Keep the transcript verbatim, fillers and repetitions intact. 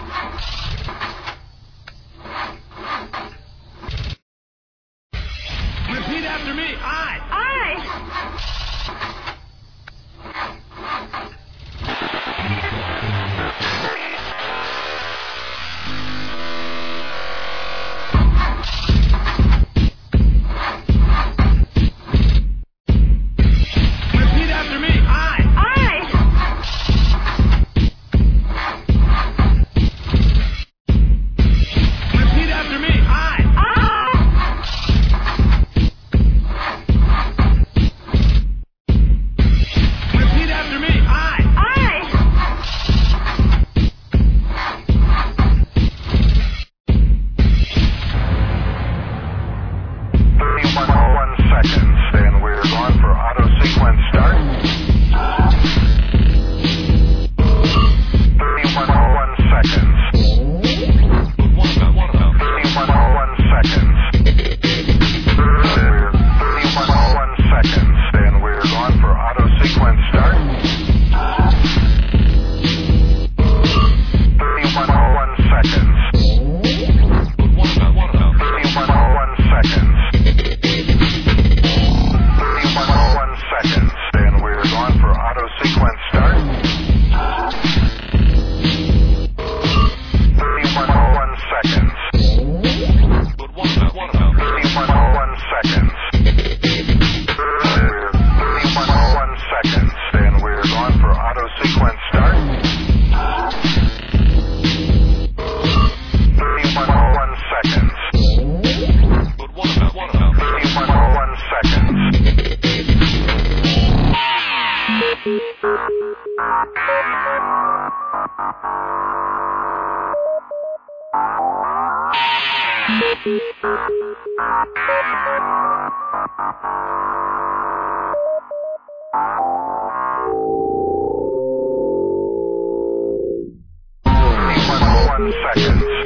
Repeat after me. I. I. Repeat after me. I. Repeat after me. I. Repeat after me. I. thirty-one oh one seconds, and we're going for auto sequence start. thirty-one oh one seconds. thirty-one oh one seconds. We're thirty-one oh one seconds, and we're going for auto sequence start. thirty-one oh one seconds. thirty-one oh one seconds. thirty-one oh one seconds, and we're going for auto sequence start. thirty-one oh one seconds. thirty-one oh one seconds. We're thirty-one oh one seconds, and we're going for auto sequence start. thirty-one oh one seconds. thirty-one oh one seconds. thirty-one oh one seconds.